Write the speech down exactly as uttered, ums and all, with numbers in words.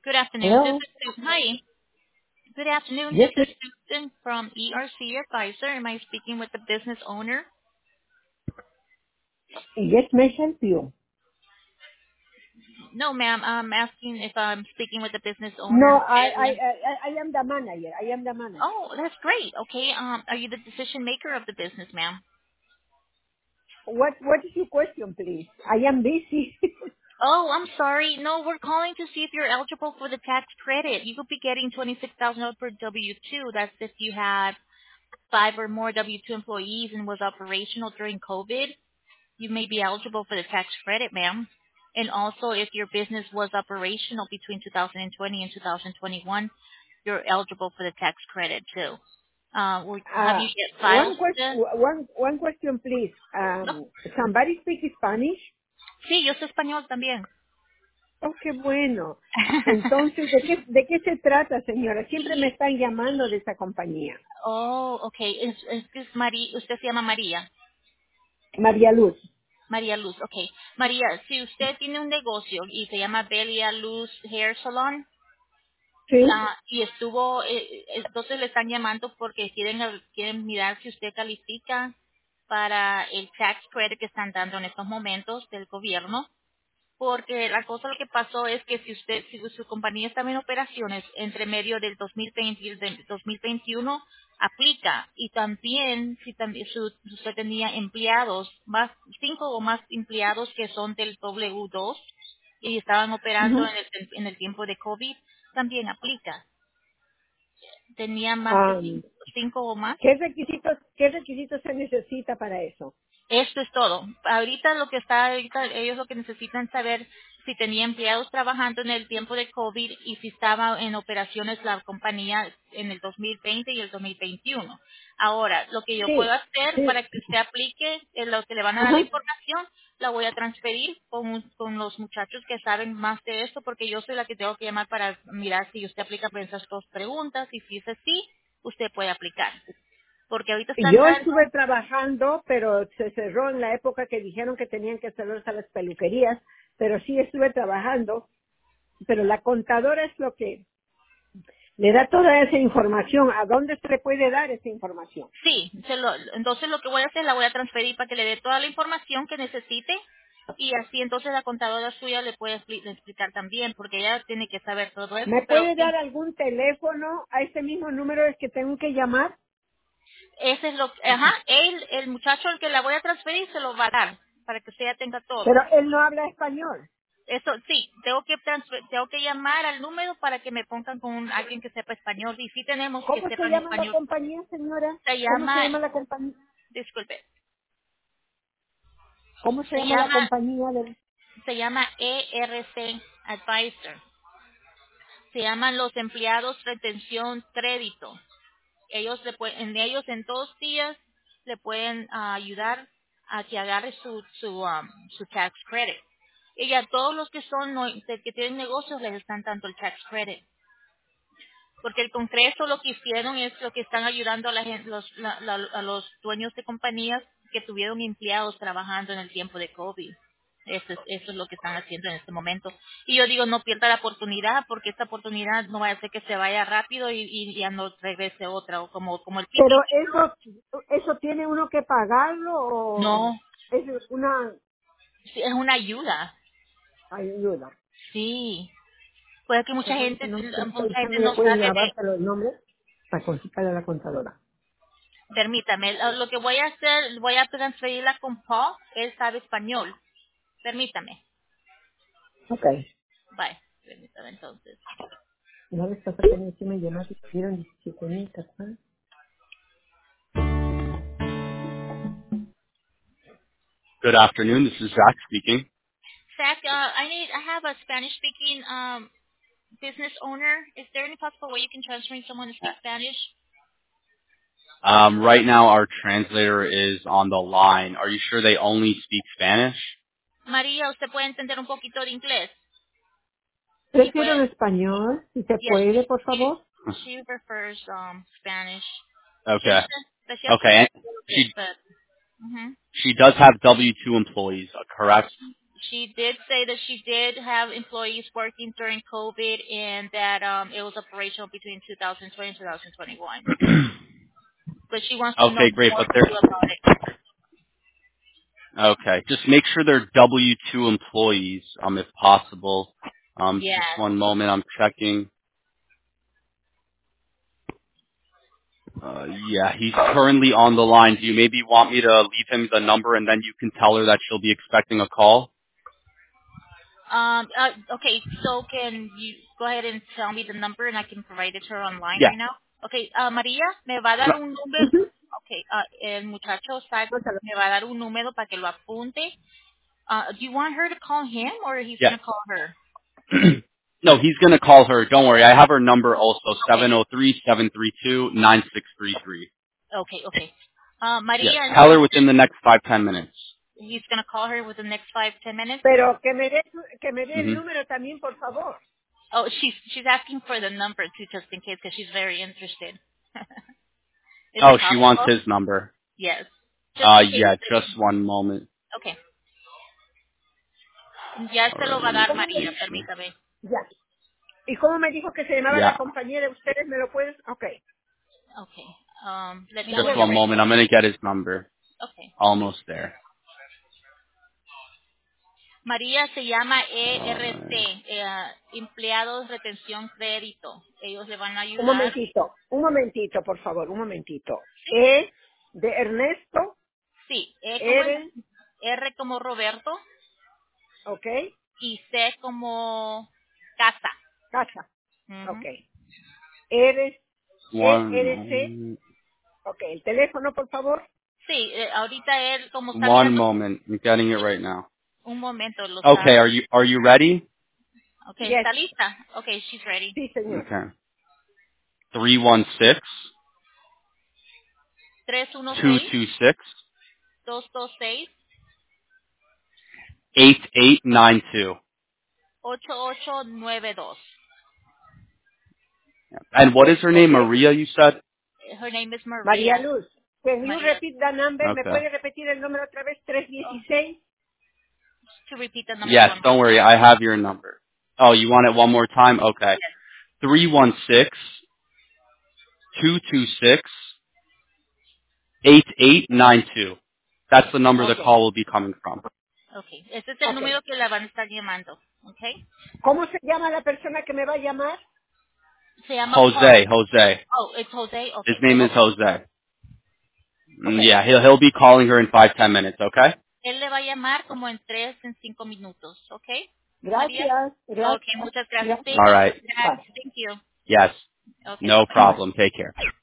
Good afternoon. This Hello? is Susan. Hi. Good afternoon. Yes, This is ma- Susan from E R C Advisor. Am I speaking with the business owner? yes, may I help you? No, ma'am. I'm asking if I'm speaking with the business No, owner. I, I, I, I am the manager. I am the manager. Oh, that's great. Okay. Um, are you the decision maker of the business, ma'am? What, what is your question, please? I am busy. Oh, I'm sorry. No, we're calling to see if you're eligible for the tax credit. You could be getting twenty-six thousand dollars per W two. That's if you had five or more W two employees and was operational during COVID. You may be eligible for the tax credit, ma'am. And also, if your business was operational between two thousand twenty and two thousand twenty-one, you're eligible for the tax credit too. Uh, or have uh, you yet filed one for question, the? one, one question, please. No. Um, somebody speak Spanish? Sí, yo soy español también. Oh, qué bueno. Entonces, ¿de qué, de qué se trata, señora? Siempre me están llamando de esa compañía. Oh, okay. Es, es, es María, usted se llama María. María Luz. María Luz, okay. María, si usted tiene un negocio y se llama Belia Luz Hair Salon, ¿Sí? ah, y estuvo, eh, entonces le están llamando porque quieren quieren mirar si usted califica para el tax credit que están dando en estos momentos del gobierno, porque la cosa lo que pasó es que si usted, si su compañía estaba en operaciones entre medio del dos mil veinte y el del dos mil veintiuno, aplica. Y también si también su- si usted tenía empleados, más cinco o más empleados que son del W dos y estaban operando Ujú. en el, en el tiempo de COVID, también aplica. Tenía más de Um, cinco, cinco o más. ¿qué requisitos, qué requisitos se necesita para eso? Esto es todo. Ahorita lo que está, ahorita ellos lo que necesitan saber si tenía empleados trabajando en el tiempo de COVID y si estaba en operaciones la compañía en el dos mil veinte y el dos mil veintiuno. Ahora, lo que yo puedo Sí, hacer sí. para que usted aplique, es lo que le van a dar la Ajá. información, la voy a transferir con, con los muchachos que saben más de esto, porque yo soy la que tengo que llamar para mirar si usted aplica para esas dos preguntas y si dice sí, usted puede aplicar. Porque ahorita están Yo dando, estuve trabajando, pero se cerró en la época que dijeron que tenían que cerrarse a las peluquerías, pero sí estuve trabajando, pero la contadora es lo que le da toda esa información. ¿A dónde se le puede dar esa información? sí, se lo- entonces lo que voy a hacer, la voy a transferir para que le dé toda la información que necesite y así entonces la contadora suya le puede expli- explicar también, porque ella tiene que saber todo eso, ¿Me pero puede sí, dar algún teléfono a este mismo número es que tengo que llamar? ese es lo, ajá, él, el muchacho al que la voy a transferir se lo va a dar para que usted ya tenga todo. Pero él no habla español. Eso sí, tengo que transfer- tengo que llamar al número para que me pongan con un- alguien que sepa español y sí tenemos que ¿Cómo se sepan llama la español. compañía, señora? Se ¿Cómo se llama, llama la compañía? disculpe, ¿Cómo se se llama la llama, compañía de? se llama E R C Advisor. Se llaman los empleados retención crédito. Ellos le pueden, en ellos en dos días le pueden ah, ayudar a que agarre su su um, su tax credit. Y a todos los que son no- de- que tienen negocios les están dando el tax credit. Porque el Congreso lo que hicieron es lo que están ayudando a, la gen- los, la- la- a los dueños de compañías que tuvieron empleados trabajando en el tiempo de COVID. Eso es, eso es lo que están haciendo en este momento. Y yo digo, no pierda la oportunidad, porque esta oportunidad no va a hacer que se vaya rápido y, y ya no regrese otra, o como, como el Pero P P P. eso, eso tiene uno que pagarlo o No, es una sí, es una ayuda. ayuda. Sí. Puede que mucha Pero gente, ese no, mucha ese no gente me no pueden sabe de. lavarte los nombres para consultarle a la contadora. Permítame, lo lo que voy a hacer, voy a transferirla con Paul, él sabe español. Permítame. Ok. Bye. Permítame entonces. Una vez pasó que encima y demás y pidieron diecisiete mil, ¿verdad? Good afternoon. This is Zach speaking. Zach, uh, I need, I have a Spanish-speaking um, business owner. Is there any possible way you can transfer me someone to speak Spanish? Um, right now, our translator is on the line. Are you sure they only speak Spanish? María, ¿usted puede entender un poquito de inglés? Y Prefiero puede, en español, si se yes, puede, por she, favor. she prefers um, Spanish. She Okay. has to, but she has to Okay. speak a little bit, She but, mhm. she does have W two employees, uh, correct? She did say that she did have employees working during COVID and that um, it was operational between two thousand twenty and two thousand twenty-one. But she wants to know Okay, great. more But they're about it. okay. Just make sure they're W two employees, um, if possible. Um, just Yes. one moment. I'm checking. Uh, yeah, he's currently on the line. Do you maybe want me to leave him the number and then you can tell her that she'll be expecting a call? Um, uh, okay, so can you go ahead and tell me the number and I can provide it to her online Yeah. right now? Okay, uh, María, me va a dar un número. Ujú. Okay, uh, el muchacho Zach No te lo- me va a dar un número para que lo apunte. Uh, do you want her to call him or he's Yeah. going to call her? No, he's going to call her. Don't worry. I have her number also, Okay, seven zero three, seven three two, nine six three three. okay, okay. Uh, Yes. María, Tell her within the next five, ten minutes. he's going to call her within the next five, ten minutes? Pero que me dé su- que me dé el hmm número también, por favor. Oh, she's she's asking for the number too, just in case, because she's very interested. Is Oh, it she wants possible? his number. Yes. Just Uh, in case. yeah, just one moment. Okay. Ya All se lo right, va a let me dar ¿Cómo just me, María, make sure. permítame. ya. ¿Y cómo me dijo que se llamaba la Yeah, compañía de ustedes? ¿Me lo puedes? Ok. Okay. Um, let me Ya know when just voy a you're one ver. ready. moment. I'm going to get his number. Okay. Almost there. María se llama All E R C, right. eh, Empleados Retención Crédito. Ellos le van a Un ayudar. momentito, un momentito, por favor, un momentito. E de Ernesto, Sí, E como en- R, R como Roberto ok, y C como casa. casa, ok. Ujú. R, E, One R, C, moment. ok. El teléfono, por favor. Sí, eh, ahorita él como está One mirando moment. I'm getting it right now. un momento lo Okay, está. are you are you ready? Okay, Yes, está lista. Okay, she's ready. sí, señor. Okay. Three one six Tres uno two seis two six dos dos seis eight eight nine two. ocho ocho nueve dos. And what is her name? Ok. Maria, you said? Her name is María Maria. Luz. Can you Maria. repeat the number? ¿Me Okay. puede repetir el número otra vez? tres Oh, dieciséis. to repeat the number Yes, one more don't worry. time. I have your number. Oh, you want it one more time? Okay. Yes. Three one six two two six eight eight nine two. That's the number the Ok, call will be coming from. Okay. Ese es el ok. número que la van a estar llamando. Okay. ¿Cómo se llama la persona que me va a llamar? Se llama Paul. Jose, Jose. Oh, it's Jose. His Okay. name is Oh, Jose. Ok. Mm, Yeah, he'll he'll be calling her in five ten minutes. Okay. él le va a llamar como en tres, en cinco minutos. Okay. María. Gracias, Okay. gracias, Muchas gracias. gracias. Thank All you. right. Thank you. Yes. Okay. No Bye bye. problem. Take care.